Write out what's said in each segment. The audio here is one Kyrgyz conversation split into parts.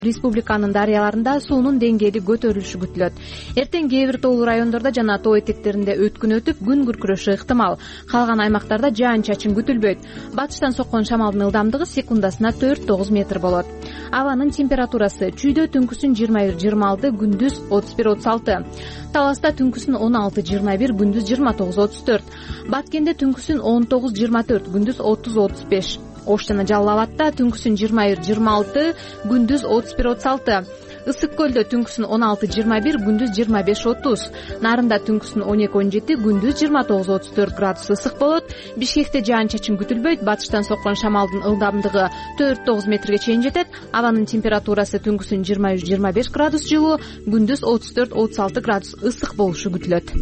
Республиканын дарыяларында суунун деңгээли көтөрүлүшү күтүлөт. Эртең кээ бир тоолуу райондордо жана тоо этектеринде өткүн өтүп, күн күркүрөшү ыктымал. Калган аймактарда жаан-чачын күтүлбөйт. Батыштан соккон шамалдын ылдамдыгы секундасына 4-9 метр болот. Абанын температурасы чүйдө түнкүсүн 21-26, күндүз 31-36. Таласта түнкүсүн 16-21, күндүз 29-34. Баткенде түнкүсүн 19-24, күндүз 30-35. Ош жана Жалал Абадта түнкүсүн 21-26, күндүз 31-36. Ысык көлдө түнкүсүн 16-21, күндүз 25-30. Нарында түнкүсүн 12-17, күндүз 29-34 градус ысык болот. Бишкекте жаан-чачын күтүлбөйт. Батыштан соккон шамалдын ылдамдыгы 4-9 метрге чейин жетет. Абанын температурасы түнкүсүн 23-25 градус жылуу, күндүз 34-36 градус ысык болушу күтүлөт.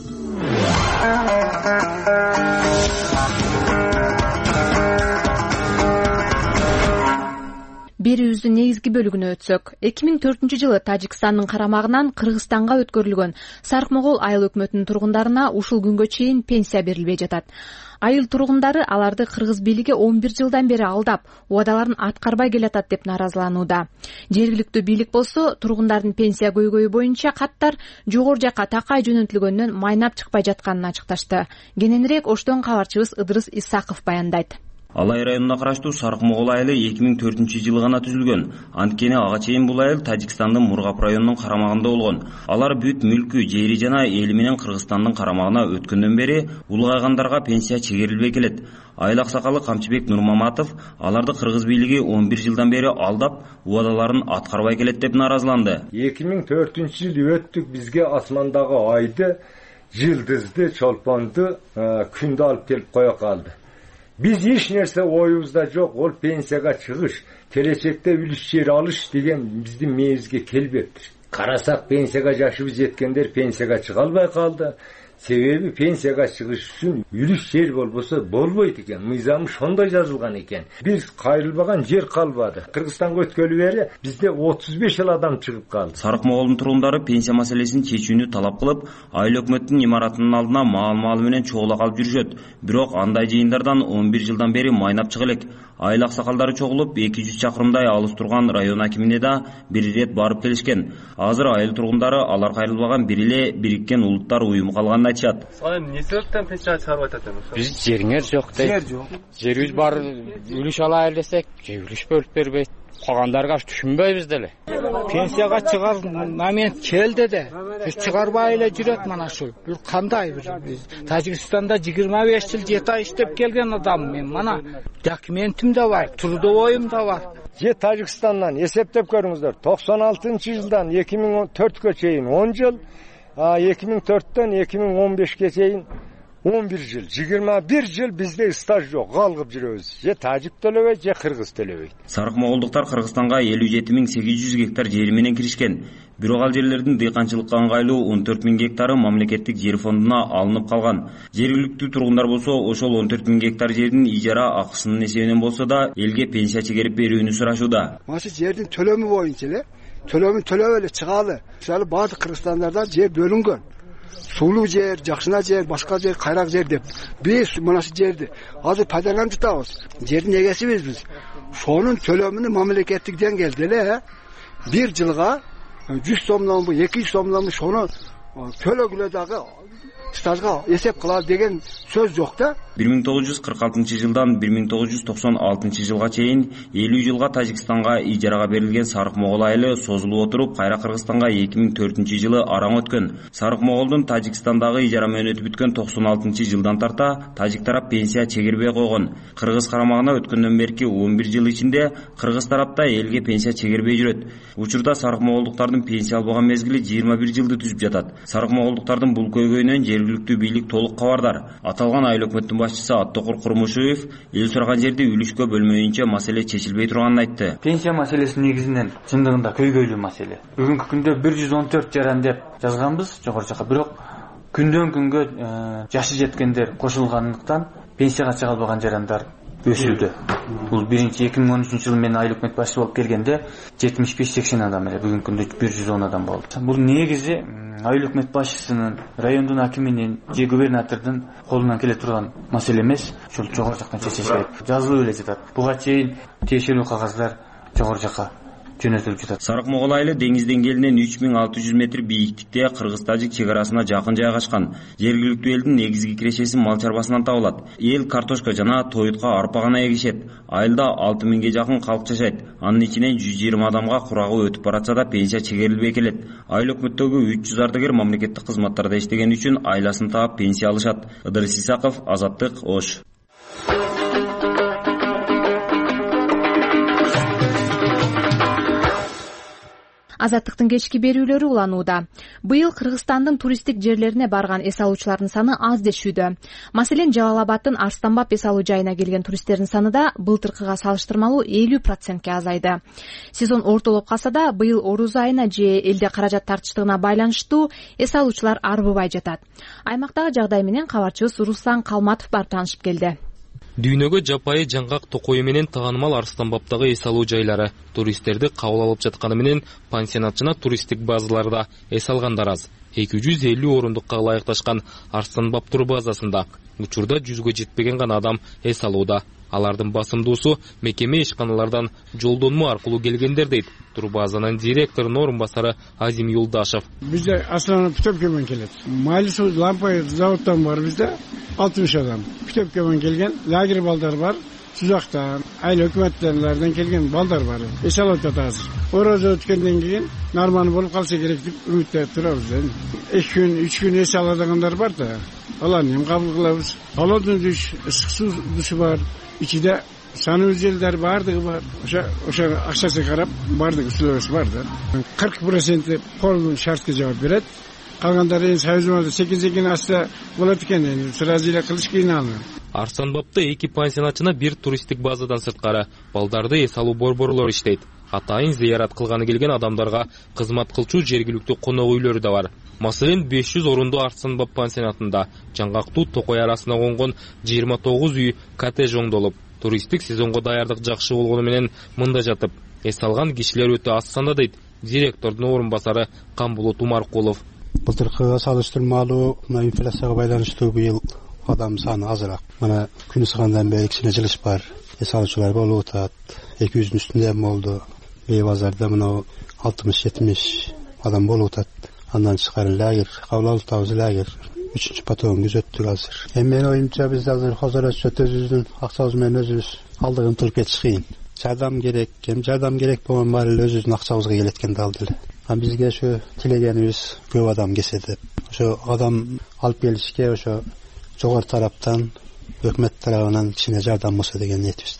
Берүүбүздүн негизги бөлүгүнө өтсөк, 2004-жылы Тажикстандын карамагынан Кыргызстанга өткөрүлгөн Сарыкмогол айыл өкмөтүнүн тургундарына ушул күнгө чейин пенсия берилбей жатат. Айыл тургундары аларды кыргыз бийлиги 11 жылдан бери алдап, убадаларын аткарбай келатат деп наразыланууда. Жергиликтүү бийлик болсо, тургундардын пенсия көйгөйү боюнча каттар жогору жакка такай жөнөтүлгөндөн майнап чыкпай жатканын ачыкташты. Кененирээк Оштон кабарчыбыз Ыдырыс Исаков баяндайт. Алай районуна караштуу Сарыкмогол айылы 2004-жылы гана түзүлгөн. Анткени ага чейин бул айыл Тажикстандын Мургап районунун карамагында болгон. Алар бүт мүлкү, жери жана эли менен Кыргызстандын карамагына өткөндөн бери улгайгандарга пенсия чегерилбей келет. Айыл аксакалы Камчыбек Нурмаматов аларды кыргыз бийлиги 11 жылдан бери алдап, убадаларын аткарбай келет деп наразыланды. 2004-жылы өттүк, бизге асмандагы айды, жылдызды, чолпонду күндө алып келип кое калды. Биз эч нерсе оюбузда жок, ол пенсияга чыгыш, келечекте үлүш жер алыш деген биздин мээбизге келбептир. Карасак пенсияга жашыбыз жеткендер пенсияга чыга албай калды. Себеби пенсияга чыгыш үчүн үлүш жер болбосо болбойт экен. Мыйзамы шондой жазылган экен. Биз кайрылбаган жер калбады. Кыргызстанга өткөлү бери бизде 35 адам чыгып калды. Сарыкмоголдун турундары пенсия маселесин чечүүнү талап кылып, айыл өкмөттүн имаратынын алдына маал-маалы менен чогула калып жүрүшөт. Бирок андай жыйындардан 11 жылдан бери майнап чыга элек. Айыл аксакалдары чогулуп 200 чакырымдай алыс турган район акимине да бир ирет барып келишкен. Азыр айыл тургундары алар кайрылбаган бир эле Бириккен Улуттар уюму калганын айтышат. Эмне себептен пенсия чыгарып атат эмес? Биз жериңер жок дейт. Жер жок. Жерибиз бар, үлүш алайлы десек, үлүш бөлүп бербейт. Калгандарга түшүнбөйбүз деле. Пенсияга чыгар момент келди де. Биз чыгарбай эле жүрөт мына ушул. Бул кандай биз Тажикстанда 25 жыл 7 ай иштеп келген адам мен. Мана документим да бар, трудовойум да бар. Же Тажикстандан эсептеп көрүңүздөр. 96-жылдан 2004-кө чейин 10 жыл, 2004-төн 2015-ке чейин 11 жыл, 21 жыл бизде стаж жок, калгып жүрөбүз. Же тажик төлөбөйт, же кыргыз төлөбөйт. Сарыкмоголдуктар Кыргызстанга 57.800 гектар жери менен киришкен. Бирок ал жерлердин дыйканчылыкка ыңгайлуу 14.000 гектары мамлекеттик жер фондуна алынып калган. Жергиликтүү тургундар болсо, ошол 14.000 гектар жердин ижара акысынын эсебинен болсо да элге пенсия чегерип берүүнү сурашууда. Машы жердин төлөмү боюнча эле, төлөмүн төлөп эле чыгалы. Мисалы баардык Кыргызстандарда жер бөлүнгөн. Сулуу жер, жакшына жер, башка жер, кайрак жер деп. Биз мына шу жерди азыр пайдаланып жатабыз. Жердин эгесибиз биз. Шонун төлөмүнү мамлекеттик деңгээлде эле бир жылга 100 сомдон 200 сомдон шону төлөгүлө дагы стажга эсеп кылалы деген сөз жок да. 1946-жылдан 1996-жылга чейин 50 жылга Тажикстанга ижарага берилген Сарыкмогол айылы созулуп отуруп, кайра Кыргызстанга 2004-жылы араң өткөн. Сарыкмоголдун Тажикстандагы ижара мөөнөтү бүткөн 96-жылдан тарта тажик тарап пенсия чегербей койгон. Кыргыз карамагына өткөндөн берки 11 жыл ичинде кыргыз тарапта элге пенсия чегербей жүрөт. Учурда сарыкмоголдуктардын пенсия албаган мезгили 21 жылды түзүп жатат. Сарыкмоголдуктардын бул көйгөйүнөн жергиликтүү бийлик толук кабардар. Аталган айыл өкмөттүн башчысы Аттокур Курмушуев эл сураган жерде үлүшкө бөлмөйүнчө маселе чечилбей турганын айтты. Пенсия маселеси негизинен чындыгында көйгөйлүү маселе. Бүгүнкү күндө 114 жаран деп жазганбыз жогору жакка, бирок күндөн күнгө жашы жеткендер кошулгандыктан пенсияга чыга албаган жарандар өсүүдө. Бул биринчи 2013-жылы мен айыл өкмөт башчысы болуп келгенде 75-80 адам эле, бүгүнкү күндө 110 адам болду. Бул негизи айыл өкмөт башчысынын, райондун акиминин же губернатордун колунан келе турган маселе эмес, ушул жогору жактан чечилет. Жазылып эле жатат. Буга чейин тиешелүү кагаздар жогору жакка жөнөтүлүп жатат. Сарык Могол айылы деңиз деңгээлинен 3600 метр бийиктикте Кыргыз-Тажик чек арасына жакын жайгашкан. Жергиликтүү элдин негизги кирешеси мал чарбасынан табылат. Эл картошка жана тоютка арпа гана эгишет. Айылда 6000ге жакын калк жашайт. Анын ичинен 120 адамга курагы өтүп баратса да пенсия чегерилбей келет. Айыл өкмөттөгү 300 ардагер мамлекеттик кызматтарда иштеген үчүн айласын таап пенсия алышат. Ыдырыс Исаков, Азаттык, Ош. Азаттыктын кечки берүүлөрү уланууда. Быйыл Кыргызстандын туристтик жерлерине барган эс алуучулардын саны аз дешүүдө. Маселен, Жалал Абадтын Арстанбап эс алуу жайына келген туристтердин саны да былтыркыга салыштырмалуу 50%ке азайды. Сезон ортолоп калса да, быйыл оруз айына же элде каражат тартыштыгына байланыштуу эс алуучулар арбыбай жатат. Аймактагы жагдай менен кабарчыбыз Руслан Калматов барып таанышып келди. Дүйнөгө жапайы жаңгак токою менен таанымал Арстанбаптагы эс алуу жайлары туристтерди кабыл алып жатканы менен пансионат жана туристтик базаларда эс алгандар аз. 250 орундукка ылайыкташкан Арстанбап турбазасында учурда 100гө жетпеген гана адам эс алууда. Алардын басымдуусу мекеме ишканалардан жолдонмо аркылуу келгендер дейт турбазанын директорунун орун басары Азим Юлдашев. Бизде основной Путепкемен келет. Малису лампа заводтан бар бизде 60 адам. Путепкемен келген лагерь балдар бар. Сузактан, айыл өкмөттөрүнөн келген балдар бар. Эс алып атабыз. Орозо өткөндөн кийин норманы болуп калса керек деп үмүттөнүп турабыз. 2 күн, 3 күн эс аладыгандар бар да. Аларны эми кабыл кылабыз. Холодный душ, ысык суу душу бар. İçinde sanıcılar bardығы бар. Oşa akşası karab bardығы sülösü var da. 40% kolun şartga cevap beredi. Kalganların sayızmada 8-8 asla bulatken sırazıyla kılıç kıynalı. Арстанбапта 2 пансионатчына bir туристтик базадан сырткары балдарды эс алуу борборлор иштейт. Атайын зыярат кылганы келген адамдарга кызмат кылчу жергиликтүү конок үйлөрү да бар. Маселен 500 орундуу Арстанбап пансионатында жаңгактуу токой арасына конгон 29 үй коттедж оңдолуп, туристтик сезонго даярдык жакшы болгону менен мында жатып, эс алган кишилер өтө аз санда дейт директордун орун басары Камбулут Умаркулов. Былтыркыга салыштырмалуу инфляцияга байланыштуу быйыл адам саны азыраак. Мына күнү сыгандан бери кичине жылыш бар. Эс алуучулар болуп атат. 200'ün üstünde болду. Бейбазарда мына 60-70 адам болуп атат. Андан тышкары лагерь, кабыл алуу табыз лагерь 3-чү патон күзөттүк азыр. Эми менин оюмча биз азыр хозороччот өзүбүздүн акчабыз менен өзүбүз алдыгын тылып кетиш кыйын. Жардам керек болгон баары эле өзүбүздүн акчабызга келет экен да алды эле. Бизге ошо тилегенибиз көп адам келсе деп. Ошо адам алып келишке ошо жогору тараптан өкмөт тарабынан кичине жардам болсо деген ниетибиз.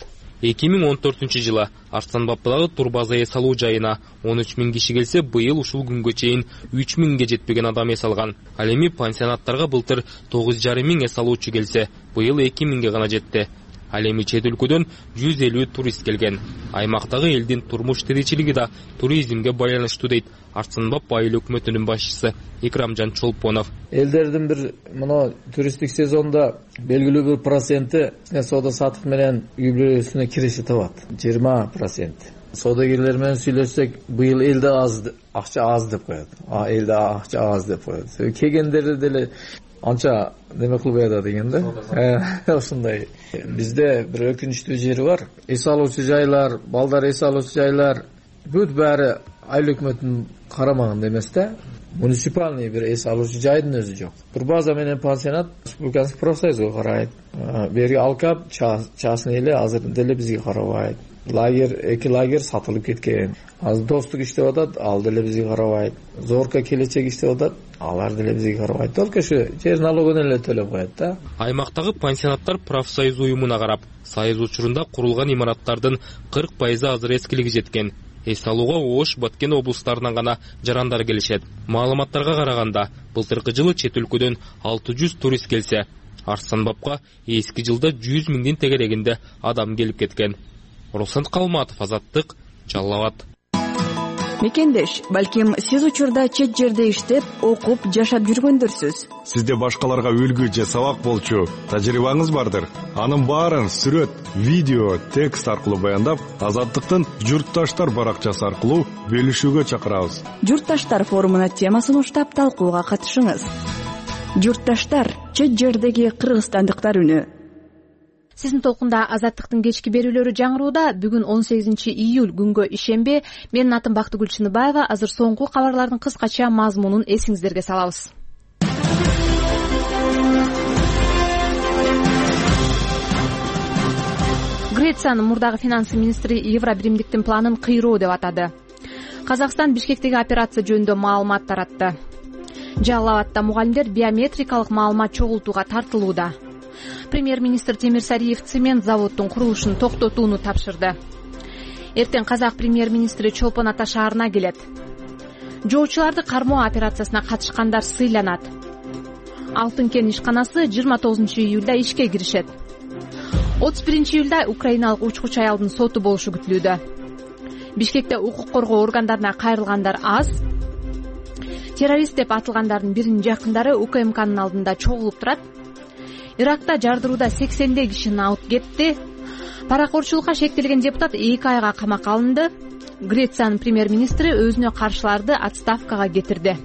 2014-жылы Арстанбаптагы турбаза эс алуу жайына 13 000 киши келсе, быйыл ушул күнгө чейин 3 000ге жетпеген адам эс алган. Ал эми пансионаттарга былтыр 9,5 000 эс алуучу келсе, быйыл 2 000ге гана жетти. Ал эми чет өлкөдөн 150 турист келген. Аймактагы элдин турмуш тиричилиги да туризмге байланыштуу дейт Арстанбап айыл өкмөтүнүн башчысы Икрамжан Чолпонов. Элдердин бир мына туристтик сезонда белгилүү бир проценти соода сатык менен үй бүлөсүнө кириши табат. 20%. Соодагерлер менен сүйлөшсөк, быйыл элде акча аз деп коет. Элде акча аз деп коет. Келгендер деле анча неме кылбай да дегенде. Ошондой. Бизде бир өкүнүчтүү жери бар. Эс алуучу жайлар, балдар эс алуучу жайлар бүт баары айыл өкмөтүнүн карамагында эмес да. Муниципальный бир эс алуучу жайдын өзү жок. Турбаза менен пансионат республикалык профсоюзга карайт. Бери алкап частный эле азыр деле бизге карабайт. Эки лагерь сатылып кеткен. Азыр достук иштеп атат, ал деле бизге карабайт. Зорка келечек иштеп атат, алар деле бизге карабайт. Только ушу жер налогун эле төлөп коет да. Аймактагы пансионаттар профсоюз уюмуна карап, союз учурунда курулган имараттардын 40% азыр эскилиги жеткен. Эс алууга Ош, Баткен облустарынан гана жарандар келишет. Маалыматтарга караганда, былтыркы жылы чет өлкөдөн 600 турист келсе, Арстанбапка эски жылда 100 000дин тегерегинде адам келип кеткен. Руслан Калматов, Азаттык, Жалал Абад. Мекендеш, балким сиз учурда чет жерде иштеп, окуп, жашап жүргөндөрсүз. Сизде башкаларга үлгү же сабак болчу тажрыйбаңыз бардыр. Анын баарын сүрөт, видео, текст аркылуу баяндап, Азаттыктын журтташтар баракчасы аркылуу бөлүшүүгө чакырабыз. Журтташтар форумуна темасын уштап талкууга катышыңыз. Журтташтар, чет жердеги кыргызстандыктар үнү. Сиздин толкунда Азаттыктын кечки берүүлөрү жаңырууда. Бүгүн 18 июль күнгө ишемби. Менин атым Бактыгүл Чыныбаева. Азыр соңку кабарлардын кыскача мазмунун эсиңиздерге салабыз. Грециянын мурдагы финансы министри Евро биримдиктин планын кыйроо деп атады. Казакстан Бишкектеги операция жөнүндө маалымат таратты. Жалал Абадта мугалимдер биометрикалык маалымат чогултууга тартылууда. Премьер-министр Темир Сариев цемент заводдун курулушун токтотууну тапшырды. Эртең казак премьер-министри Чолпон Ата шаарына келет. Жоочуларды кармоо операциясына катышкандар сыйланат. Алтын кен ишканасы 29 июлда ишке киришет. 31 июлда украиналык учкуч аялдын соту болушу күтүлүүдө. Бишкекте укук коргоо органдарына кайрылгандар аз. Террорист деп атылгандардын биринин жакындары УКМКнын алдында чогулуп турат. Иракта жардырууда 80 кишини алып кетти. Паракорчулукка шектелген депутат 2 айга камакка алынды. Грециянын премьер-министри өзүнө каршыларды отставкага кетирди.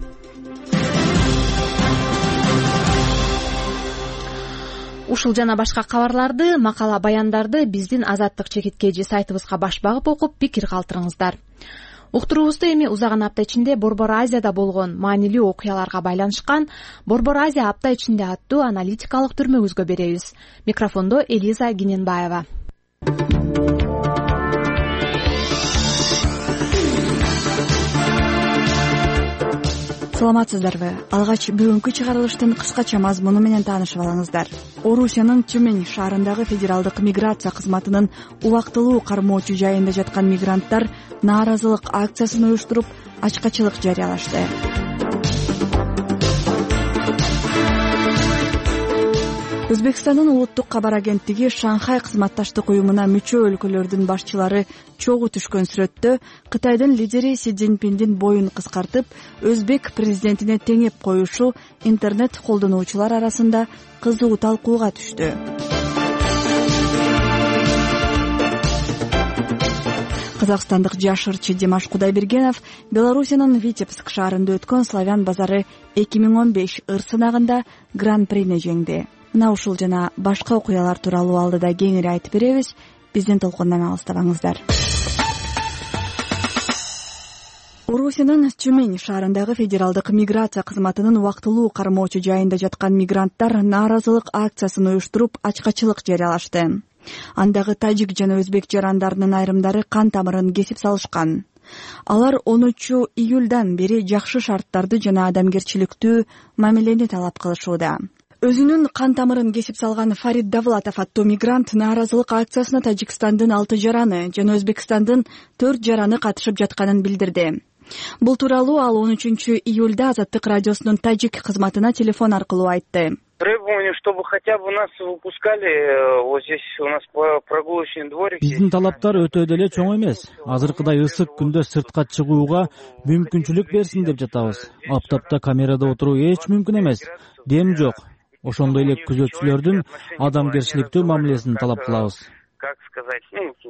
Ушул жана башка кабарларды, макала баяндарды биздин Азаттык чекиткейжи сайтыбызга баш багып окуп, пикир калтырыңыздар. Уктуруубузду эми узаган апта ичинде Борбор Азияда болгон маанилүү окуяларга байланышкан Борбор Азия апта ичинде аттуу аналитикалык түрмөгүзгө беребиз. Микрофондо Элиза Гененбаева. Саламатсыздарбы? Алгач бүгүнкү чыгарылыштын кыскача мазмуну менен таанышып алыңыздар. Орусиянын Тюмень шаарындагы федералдык миграция кызматынын убактылуу кармоочу жайында жаткан мигранттар нааразылык акциясын уюштуруп, ачкачылык жарыялашты. Өзбекстандын улуттук кабар агенттиги Шанхай кызматташтык уюмуна мүчө өлкөлөрдүн башчылары чогуу түшкөн сүрөттө Кытайдын лидери Си Цзиньпиндин боюн кыскартып, өзбек президентине теңеп коюшу интернет колдонуучулар арасында кызуу талкууга түштү. Казакстандык жаш ырчы Димаш Кудайбергенов Белоруссиянын Витебск шаарында өткөн Славян базары 2015 ыр сынагында гран-прине жеңди. Мына ушул жана башка окуялар тууралуу алдыда кеңири айтып беребиз. Биздин толкундан алыстабаңыздар. Орусиянын Тюмень шаарындагы федералдык миграция кызматынын убактылуу кармоочу жайында жаткан мигранттар нааразылык акциясын уюштуруп, ачкачылык жарыялашты. Андагы тажик жана өзбек жарандарынын айрымдары кан тамырын кесип салышкан. Алар 10 июлдан бери жакшы шарттарды жана адамгерчиликтүү мамилени талап кылышууда. Өзүнүн кан тамырын кесип салган Фарид Давлатов аттуу мигрант нааразылык акциясына Тажикстандын 6 жараны жана Өзбекстандын 4 жараны катышып жатканын билдирди. Бул тууралуу ал 13 июлда Азаттык радиосунун тажик кызматына телефон аркылуу айтты. Требование, чтобы хотя бы нас выпускали, вот здесь у нас прогулочный дворик. Биздин талаптар өтө деле чоң эмес. Азыркыдай ысык күндө сыртка чыгууга мүмкүнчүлүк берсин деп жатабыз. Аптапта камерада отуруу эч мүмкүн эмес. Дем жок. Ошондой эле күзөтчүлөрдүн адамгерчиликтүү мамилесин талап кылабыз. Как сказать,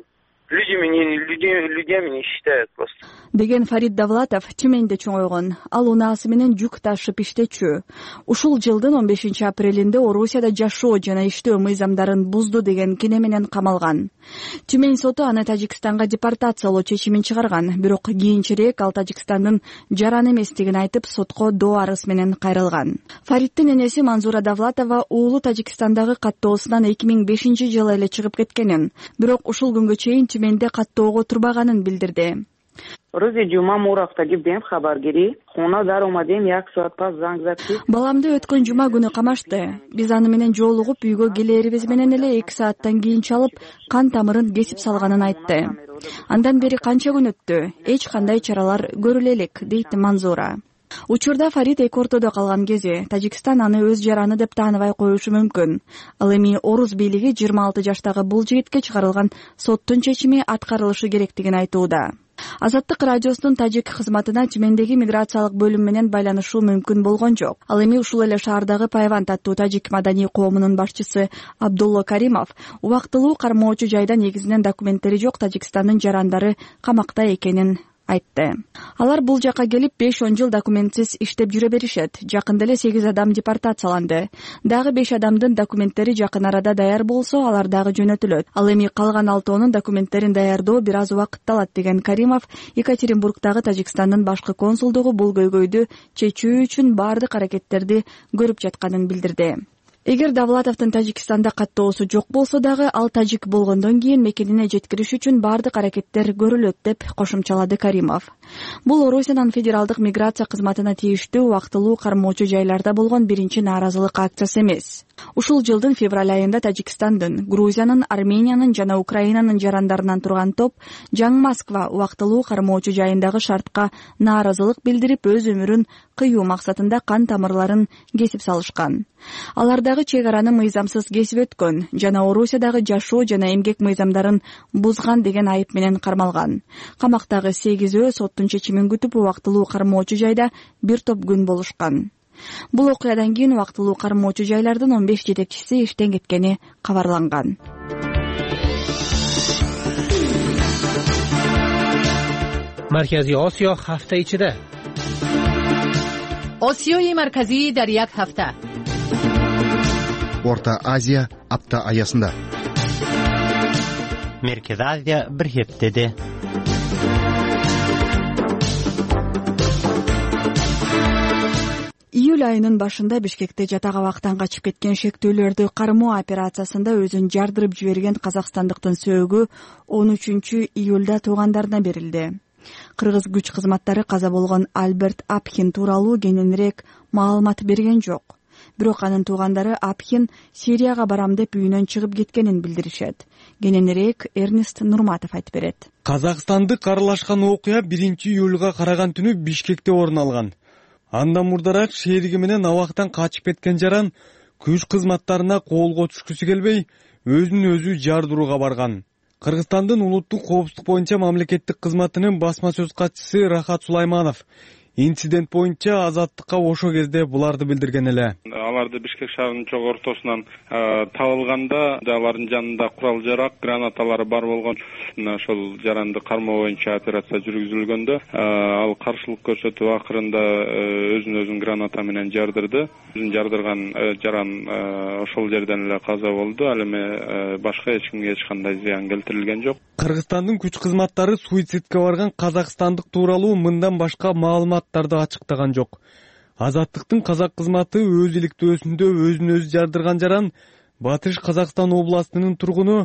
людьми не считают просто. Деген Фарид Давлатов Тюменде чоңойгон. Ал унаасы менен жүк ташып иштечү. Ушул жылдын 15 апрелинде Орусияда жашоо жана иштөө мыйзамдарын бузду деген кине менен камалган. Тюмень соту аны Тажикстанга депортациялоо чечимин чыгарган, бирок кийинчерээк ал Тажикстандын жаран эместигин айтып, сотко доо арыз менен кайрылган. Фариддин энеси Манзура Давлатова уулу Тажикстандагы каттоосунан 2005 жылы эле чыгып кеткенин, бирок ушул күнгө чейин Тюменде каттоого турбаганын билдирди. Баламды өткөн жума күнү камашты. Биз аны менен жолугуп үйгө келерибиз менен эле 2 сааттан кийин чалып, кан тамырын кесип салганын айтты. Андан бери канча күн өттү, эч кандай чаралар көрүлө элек, дейт Манзура. Учурда Фарид эки ортодо калган кези Тажикстан аны өз жараны деп тааныбай коюшу мүмкүн. Ал эми Орус бийлиги 26 жаштагы бул жигитке чыгарылган соттун чечими аткарылышы керектигин айтууда. Азаттык радиосунун тажик кызматына Тюмендеги миграциялык бөлүм менен байланышуу мүмкүн болгон жок. Ал эми ушул эле шаардагы Пайванд аттуу тажик маданий коомунун башчысы Абдулла Каримов убактылуу кармоочу жайда негизинен документтери жок Тажикстандын жарандары камакта экенин айтты. Алар бул жака келип 5-10 жыл документсиз иштеп жүрө беришет. Жакында эле 8 адам депортацияланды. Дагы 5 адамдын документтери жакын арада даяр болсо, алар дагы жөнөтүлөт. Ал эми калган 6-нун документтерин даярдоо бир аз убакытты алат деген Каримов Екатеринбургдагы Тажикстандын башкы консулдугу бул көйгөйдү чечүү үчүн бардык аракеттерди көрүп жатканын билдирди. Эгер Давлатовдун Тажикстанда каттоосу жок болсо дагы, ал тажик болгондон кийин мекенине жеткириш үчүн бардык аракеттер көрүлөт деп кошумчалады Каримов. Бул Орусиянын федералдык миграция кызматына тийиштүү убактылуу кармоочу жайларда болгон биринчи нааразылык акциясы эмес. Ушул жылдын февраль айында Тажикстандын, Грузиянын, Армениянын жана Украинанын жарандарынан турган топ Жаңы Москва убактылуу кармоочу жайындагы шартка нааразылык билдирип, өз өмүрүн кыюу максатында кан тамырларын кесип салышкан. Алардагы чек араны мыйзамсыз кесип өткөн жана Орусиядагы жашоо жана эмгек мыйзамдарын бузган деген айып менен кармалган. Камактагы 8 соттун чечимин күтүп убактылуу кармоочу жайда бир топ күн болушкан. Бул окуядан кийин убактылуу кармоочу жайлардын 15 жетекчиси иштен кеткени кабарланган. Markaziy Osiyo hafta ichida. Osiyoyi markaziy dar yak hafta. Orta Aziya hafta ayasında. Merkez Aziya bir heptede. Июль айынын башында Бишкекте жатагабактан качып кеткен шектүүлөрдү кармоо операциясында өзүн жардырып жиберген казакстандыктын сөөгү 13 июлда туугандарына берилди. Кыргыз күч кызматтары каза болгон Альберт Апхин тууралуу кененирээк маалымат берген жок. Бирок анын туугандары Апхин Сирияга барам деп үйүнөн чыгып кеткенин билдиришет. Кененирээк Эрнест Нурматов айтып берет. Казакстандык аралашкан окуя 1-июлга караган түнү Бишкекте орун алган. Андан мурдараак шериги менен абактан качып кеткен жаран күч кызматтарына колго түшкүсү келбей, өзүн өзү жардырууга барган. Кыргызстандын улуттук коопсуздук боюнча мамлекеттик кызматынын басма сөз катчысы Рахат Сулайманов инцидент боюнча Азаттыкка ошо кезде буларды билдирген эле. Аларды Бишкек шаарынын чок ортосунан табылганда алардын жанында курал жарак, гранаталары бар болгон. Ошол жаранды кармоо боюнча операция жүргүзүлгөндө ал каршылык көрсөтүп акырында өзүн граната менен жардырды. Өзүн жардырган жаран ошол жерден эле каза болду. Ал эми башка эч кимге эч кандай зыян келтирилген жок. Кыргызстандын күч кызматтары суицидке барган казакстандык тууралуу мындан башка маалыматтарды ачыктаган жок. Азаттыктын казак кызматы өз иликтөөсүндө өзүн өзү жардырган жаран Батыш Казакстан областынын тургуну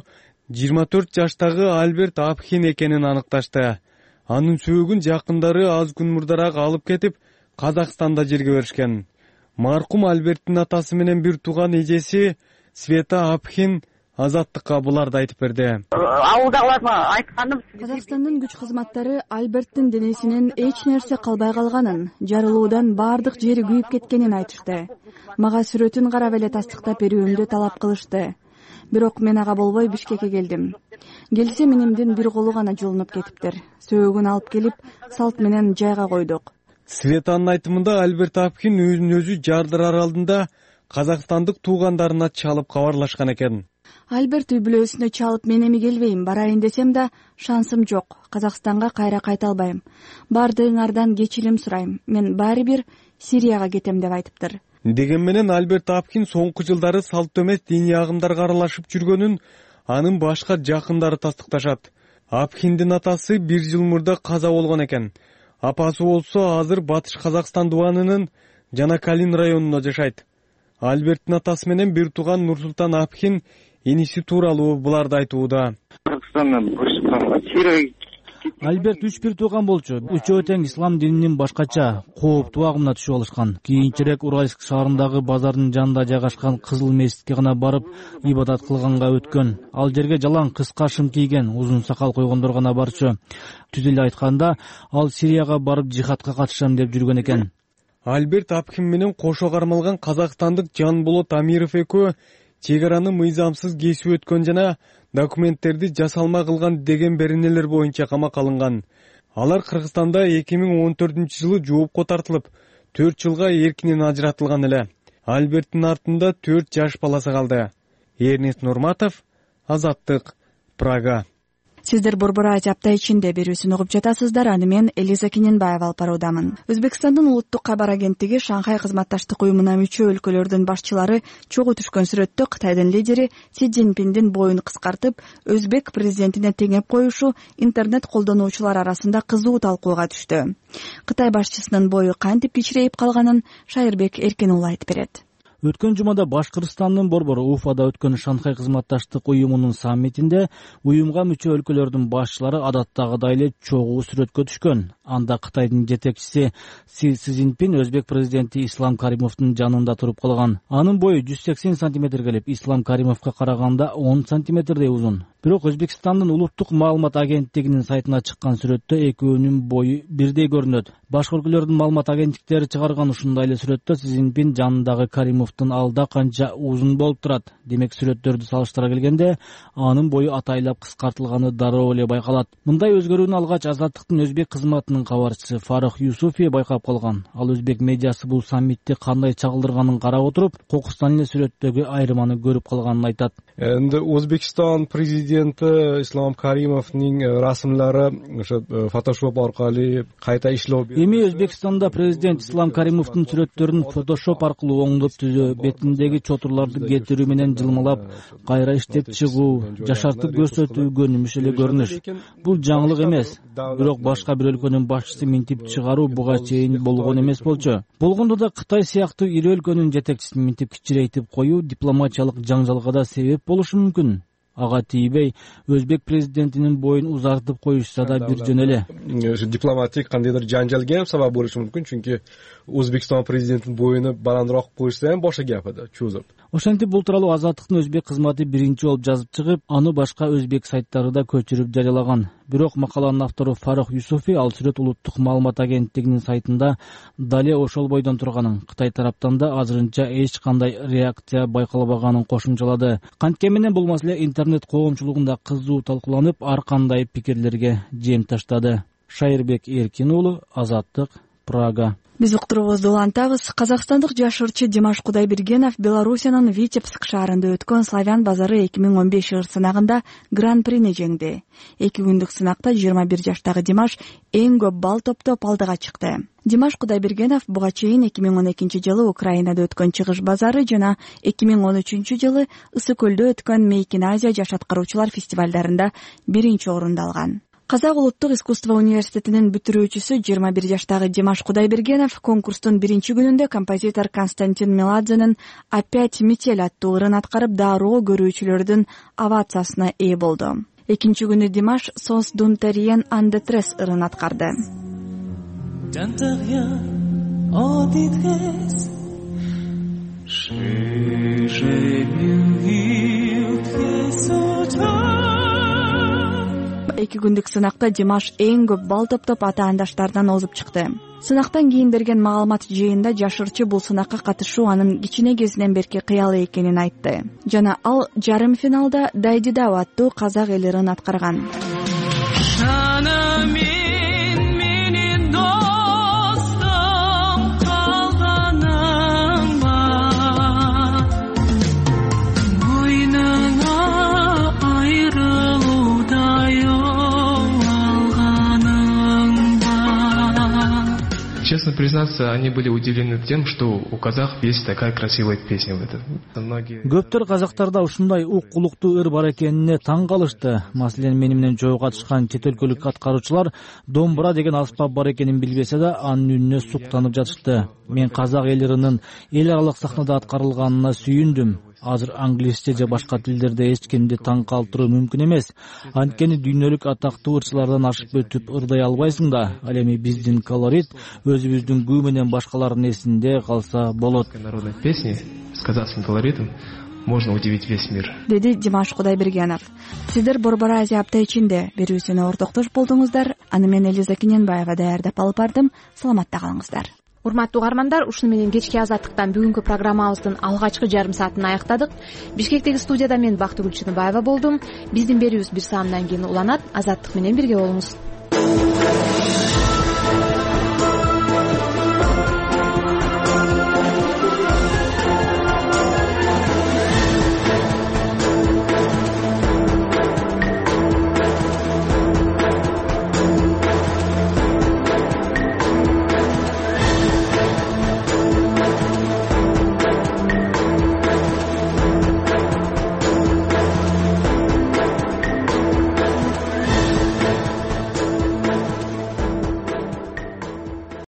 24 жаштагы Альберт Апхин экенин аныкташты. Анын сөөгүн жакындары аз күн мурдараак алып кетип, Казакстанда жерге беришкен. Маркум Альберттин атасы менен бир тууган эжеси Света Апхин Азаттыкка буларды айтып берди. Ауылдагыларга айтканым, Казакстандын күч кызматтары Альберттин денесинен эч нерсе калбай калганын, жарылуудан бардык жери күйүп кеткенин айтышты. Мага сүрөтүн карап эле тастыктап берүүмдү талап кылышты. Бирок мен ага болбой Бишкекке келдим. Келсе менимдин бир колу гана жулунуп кетиптир. Сөөгүн алып келип, салт менен жайга койдук. Светанын айтымында Альберт Апхин өзүн өзү жардырар алдында казакстандык туугандарына чалып кабарлашкан экен. Альберт үй бүлөсүнө чалып мен эми келбейм, барайын десем да шансым жок. Казакстанга кайра кайта албайм. Бардыгыңардан кечирим сурайм. Мен баары бир Сирияга кетем деп айтыптыр. Деген менен Альберт Апхин соңку жылдары салт эмес диний агымдарга аралашып жүргөнүн анын башка жакындары тастыкташат. Апхиндин атасы 1 жыл мурда каза болгон экен. Апасы болсо азыр Батыш Казакстан дубанынын Жанакалин районунда жашайт. Альберттин атасы менен бир тууган Нурсултан Апхин иниси тууралуу буларды айтууда. Альберт 3-1 тууган болчу. Үчөө тең ислам дининин башкача кооптуу агымына түшүп алышкан. Кийинчерээк Уральск шаарындагы базардын жанында жайгашкан Кызыл мечитке гана барып ибадат кылганга өткөн. Ал жерге жалаң кыска шым кийген, узун сакал койгондор гана барчу. Түз эле айтканда, ал Сирияга барып жихадка катышам деп жүргөн экен. Альберт Апхин менен кошо кармалган казакстандык Жанболот Амиров экөө чек араны мыйзамсыз кесип өткөн жана документтерди жасалма кылган деген беренелер боюнча камакка алынган. Алар Кыргызстанда 2014-жылы жоопко тартылып, 4 жылга эркинен ажыратылган эле. Альберттин артында 4 жаш баласы калды. Эрнест Нурматов, Азаттык, Прага. Сиздер Борбор Азия апта ичинде берүүсүн угуп жатасыздар. Аны мен Элиза Кененбаева алып баруудамын. Өзбекстандын улуттук кабар агенттиги Шанхай кызматташтык уюмуна мүчө өлкөлөрдүн башчылары чогуу түшкөн сүрөттө Кытайдын лидери Си Цзиньпиндин боюн кыскартып, өзбек президентине теңеп коюшу интернет колдонуучулар арасында кызуу талкууга түштү. Кытай башчысынын бою кантип кичирейип калганын Шайырбек Эркин уулу айтып берет. Өткөн жумада Башкырстандын борбору Уфада өткөн Шанхай кызматташтык уюмунун саммитинде уюмга мүчө өлкөлөрдүн башчылары адаттагыдай эле чогуу сүрөткө түшкөн. Анда Кытайдын жетекчиси Си Цзиньпин өзбек президенти Ислам Каримовдун жанында туруп калган. Анын бою 180 сантиметр келип, Ислам Каримовго караганда 10 сантиметрдей узун. Бирок Өзбекстандын улуттук маалымат агенттигинин сайтына чыккан сүрөттө экөөнүн бою бирдей көрүнөт. Башка өлкөлөрдүн маалымат агенттиктери чыгарган ушундай эле сүрөттө Си Цзиньпин жанындагы Каримовдун алда канча узун болуп турат. Демек сүрөттөрдү салыштыра келгенде анын бою атайлап кыскартылганы дароо эле байкалат. Мындай өзгөрүүнү алгач Азаттыктын өзбек кызматынын кабарчысы Фарох Юсуфи байкап калган. Ал өзбек медиасы бул саммитти кандай чагылдырганын карап отуруп, кокустан эле сүрөттөгү айырманы көрүп калганын айтат. Endi O'zbekiston prezidenti Islom Karimovning rasmlari o'sha Photoshop orqali qayta ishlov berdi. Эми Өзбекстанда президент Ислам Каримовдун сүрөттөрүн Photoshop аркылуу оңдоп түзүү, бетиндеги чотурларды кетирүү менен жылмалап, кайра иштеп чыгуу, жашартып көрсөтүү көнүмүш эле көрүнүш. Бул жаңылык эмес. Бирок башка бир өлкөнүн башчысын минтип чыгаруу буга чейин болгон эмес болчу. Болгондо да Кытай сыяктуу ири өлкөнүн жетекчисин минтип кичирейтип коюу дипломатиялык жаңжалга да себеп болушу мүмкүн. Ага тийбей, өзбек президентинин боюн узартып коюшса да бир жөн эле. Дипломатик кандайдыр жаңжалга ham sabab bo'lishi mumkin, chunki O'zbekiston prezidentining boyuni balandroq qo'ysa ham boshqa gap edi, cho'zib. Ошентип бул тууралуу Азаттыктын өзбек кызматы биринчи болуп жазып чыгып, аны башка өзбек сайттары да көчүрүп жарыялаган. Бирок макаланын автору Фарох Юсуфи ал сүрөт улуттук маалымат агенттигинин сайтында дале ошол бойдон турганын, Кытай тараптан да азырынча эч кандай реакция байкалбаганын кошумчалады. Кантке менен бул маселе интернет коомчулугунда кызуу талкууланып, ар кандай пикирлерге жем таштады. Шайырбек Эркин уулу, Азаттык, Прага. Биз уктуруубузду улантабыз. Казакстандык жашырчы Димаш Кудайбергенов Белоруссиянын Витебск шаарында өткөн Славян базары 2015 ыр сынагында гран-прини жеңди. 2 күндүк сынакта 21 жаштагы Димаш эң көп балл топтоп алдыга чыкты. Димаш Кудайбергенов буга чейин 2012 жылы Украинада өткөн Чыгыш базары жана 2013 жылы Ысык көлдө өткөн Мейкин Азия жаш аткаруучулар фестивалдарында биринчи орунду алган. Казак улуттук искусство университетинин бүтүрүүчүсү 21 жаштагы Димаш Кудайбергенов конкурстун биринчи күнүндө композитор Константин Меладзенин «Опять метель» аттуу ырын аткарып, дароо көрүүчүлөрдүн овациясына ээ болду. Экинчи күнү Димаш «Sos d'un terrien en détresse» ырын аткарды. Эки күндүк сынакта Димаш эң көп балл топтоп атаандаштардан озуп чыкты. Сынактан кийин берген маалымат жыйында жашырчы бул сынакка катышуу анын кичине кезинен берки кыялы экенин айтты. Жана ал жарым финалда Дайдидау аттуу казак эл ырын аткарган. Честно признаться, они были удивлены тем, что у казахов есть такая красивая песня в этом. Көптөр казактарда ушундай уккулуктуу ыр бар экенине таң калышты. Маселен, мени менен жөө катышкан чет өлкөлүк аткаруучулар домбура деген аспап бар экенин билбесе да, анын үнүнө суктанып жатышты. Мен казак эл ырынын эл аралык сахнада аткарылганына сүйүндүм. Азыр англисче же башка тилдерде эч кимди таң калтыруу мүмкүн эмес. Анткени дүйнөлүк атактуу ырчылардан ашып өтүп ырдай албайсың да. Ал эми биздин колорит өзүбүздүн күү менен башкалардын эсинде калса болот. Народной песни с казахским колоритом можно удивить весь мир. Деди Димаш Кудайбергенов. Сиздер Борбор Азия апта ичинде берүүсүнө ортоктош болдуңуздар. Аны мен Элиза Кененбаева даярдап алып бардым. Саламатта калыңыздар. Урматтуу угармандар, ушуну менен кечки Азаттыктан бүгүнкү программабыздын алгачкы жарым саатын аяктадык. Бишкектеги студияда мен Бактыгүл Чыныбаева болдум. Биздин берүүбүз 1 саамдан кийин уланат. Азаттык менен бирге болуңуз.